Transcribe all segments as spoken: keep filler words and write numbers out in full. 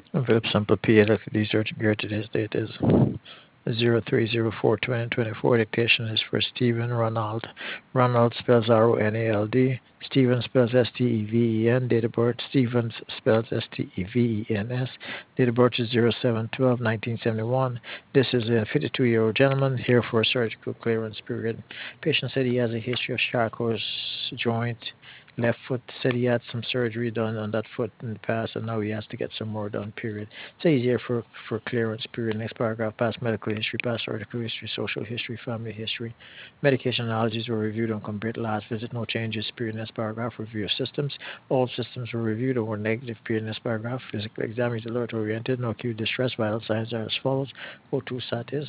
Envelope sample P. Electricity search year today's date is zero three zero four twenty twenty-four. Dictation is for Stephen Ronald. Ronald spells R O N A L D. Stephen spells S T E V E N. Date of birth Stevens spells S T E V E N S. Date of birth is zero seven twelve nineteen seventy-one. This is a fifty-two-year-old gentleman here for a surgical clearance period. Patient said he has a history of Charcot's joint left foot. Said he had some surgery done on that foot in the past, and now he has to get some more done. Period. It's easier for for clearance. Period. Next paragraph: past medical history, past article history, social history, family history. Medication allergies were reviewed on complete last visit. No changes. Period. Next paragraph: review of systems. All systems were reviewed or were negative. Period. Next paragraph: physical exam is alert oriented. No acute distress. Vital signs are as follows. O two sat is.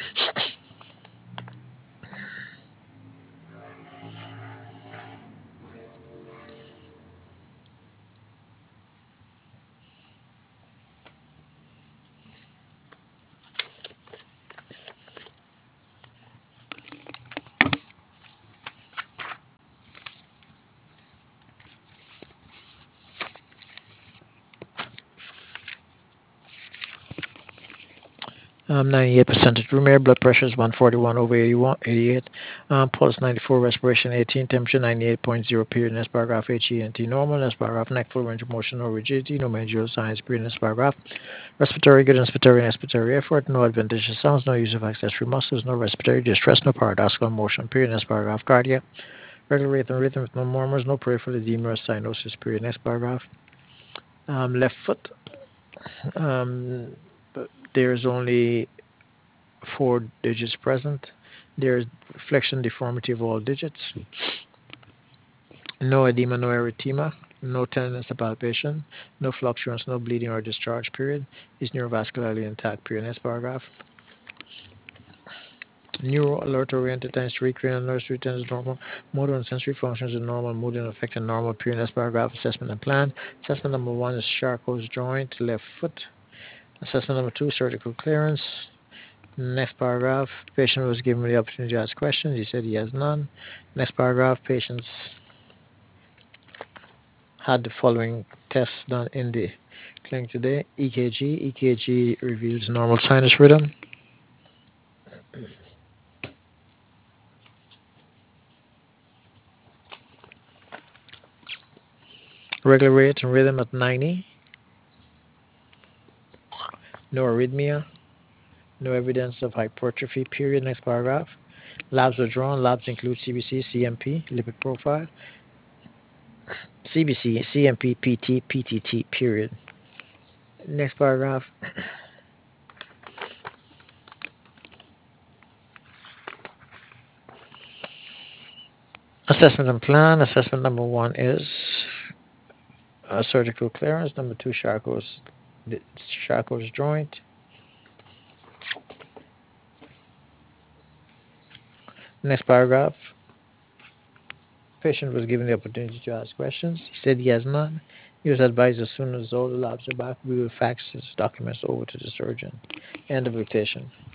Um, ninety-eight percent of room air, blood pressure is one forty-one over eighty-one, eighty-eight, um, pulse ninety-four, respiration eighteen, temperature ninety-eight point zero, period. Next paragraph, H E N T normal. Next paragraph, neck full range of motion, no rigidity, no managerial signs, period. Next paragraph, respiratory good, inspiratory and expiratory effort, no adventitious sounds, no use of accessory muscles, no respiratory distress, no paradoxical motion, period. Next paragraph, cardiac, regular rhythm, rhythm with no murmurs, no peripheral edema or cyanosis, period. Next paragraph, um, left foot, um, there's only four digits present. There is flexion deformity of all digits. No edema, no erythema, no tenderness or palpation, no fluctuance, no bleeding or discharge, period. Is neurovascularly intact, period. Next paragraph. Neuro alert oriented times three cranial nerves returns normal. Motor and sensory functions are normal. Mood and affect are normal, period. Next paragraph. Assessment and plan. Assessment number one is Charcot's joint, left foot. Assessment number two, surgical clearance. Next paragraph, patient was given the opportunity to ask questions. He said he has none. Next paragraph, patients had the following tests done in the clinic today. E K G. E K G reveals normal sinus rhythm. Regular rate and rhythm at ninety. No arrhythmia. No evidence of hypertrophy, period. Next paragraph. Labs were drawn. Labs include C B C, C M P, lipid profile, C B C, C M P, P T, P T T, period. Next paragraph. Assessment and plan. Assessment number one is uh, surgical clearance. Number two, Charcot's, Charcot's joint. Next paragraph. Patient was given the opportunity to ask questions. He said he has none. He was advised as soon as all the labs are back, we will fax his documents over to the surgeon. End of dictation.